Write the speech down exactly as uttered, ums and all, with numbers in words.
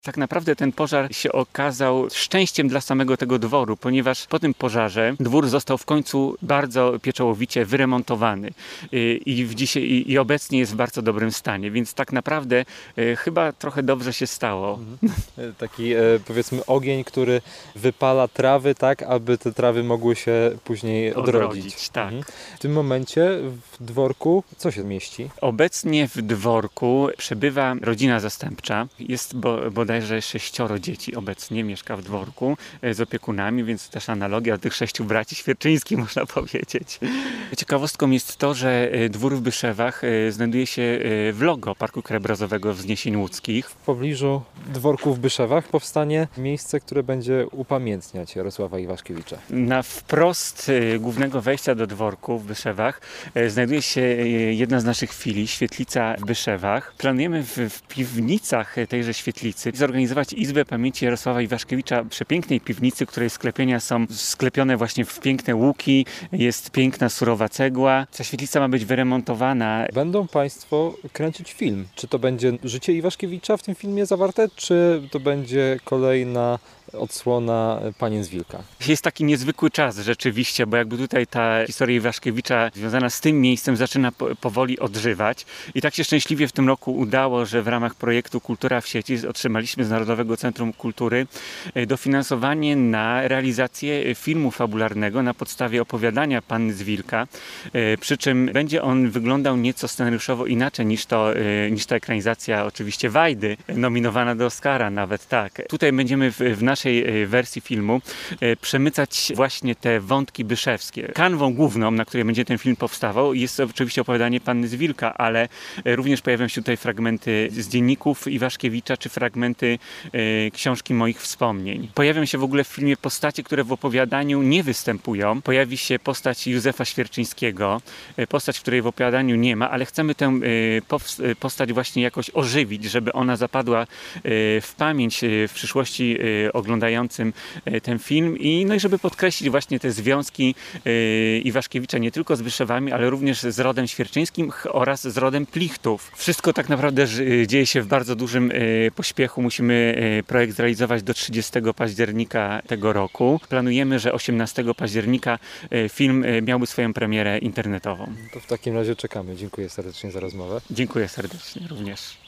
Tak naprawdę ten pożar się okazał szczęściem dla samego tego dworu, ponieważ po tym pożarze dwór został w końcu bardzo pieczołowicie wyremontowany i, w dzisiaj, i, i obecnie jest w bardzo dobrym stanie, więc tak naprawdę e, chyba trochę dobrze się stało. Mhm. Taki e, powiedzmy ogień, który wypala trawy tak, aby te trawy mogły się później odrodzić. Odrodzić, tak. Mhm. W tym momencie w dworku co się mieści? Obecnie w dworku przebywa rodzina zastępcza. Jest bo, bodajże sześcioro dzieci obecnie mieszka w dworku e, z opiekunami, więc też analogia do tych sześciu braci świerczyńskich, można powiedzieć. Ciekawostką jest to, że e, dwór w Byszewach e, znajduje się e, w logo Parku Krajobrazowego Wzniesień Łódzkich. W pobliżu dworku w Byszewach powstanie miejsce, które będzie upamiętniać Jarosława Iwaszkiewicza. Na wprost e, głównego wejścia do dworku w Byszewach e, znajduje się e, jedna z naszych filii, świetlica w Byszewach. Planujemy w, w piwnicach tejże świetlicy zorganizować Izbę Pamięci Jarosława Iwaszkiewicza, przepięknej piwnicy, której sklepienia są sklepione właśnie w piękne łuki, jest piękna surowa cegła. Ta świetlica ma być wyremontowana. Będą Państwo kręcić film. Czy to będzie życie Iwaszkiewicza w tym filmie zawarte, czy to będzie kolejna odsłona Panien z Wilka? Jest taki niezwykły czas rzeczywiście, bo jakby tutaj ta historia Iwaszkiewicza związana z tym miejscem zaczyna po, powoli odżywać. I tak się szczęśliwie w tym roku udało, że w ramach projektu Kultura w sieci otrzymaliśmy z Narodowego Centrum Kultury dofinansowanie na realizację filmu fabularnego na podstawie opowiadania Panny z Wilka. Przy czym będzie on wyglądał nieco scenariuszowo inaczej niż, to, niż ta ekranizacja oczywiście Wajdy, nominowana do Oscara nawet, tak. Tutaj będziemy w, w naszej wersji filmu przemycać właśnie te wątki byszewskie. Kanwą główną, na której będzie ten film powstawał, jest oczywiście opowiadanie Panny z Wilka, ale również pojawią się tutaj fragmenty z dzienników Iwaszkiewicza, czy fragmenty e, książki moich wspomnień. Pojawią się w ogóle w filmie postacie, które w opowiadaniu nie występują. Pojawi się postać Józefa Świerczyńskiego, postać, której w opowiadaniu nie ma, ale chcemy tę e, postać właśnie jakoś ożywić, żeby ona zapadła e, w pamięć e, w przyszłości e, oglądającym ten film i, no i żeby podkreślić właśnie te związki yy, Iwaszkiewicza nie tylko z Byszewami, ale również z rodem świerczyńskim oraz z rodem Plichtów. Wszystko tak naprawdę dzieje się w bardzo dużym yy, pośpiechu. Musimy yy, projekt zrealizować do trzydziestego października tego roku. Planujemy, że osiemnastego października yy, film yy, miałby swoją premierę internetową. To w takim razie czekamy. Dziękuję serdecznie za rozmowę. Dziękuję serdecznie również.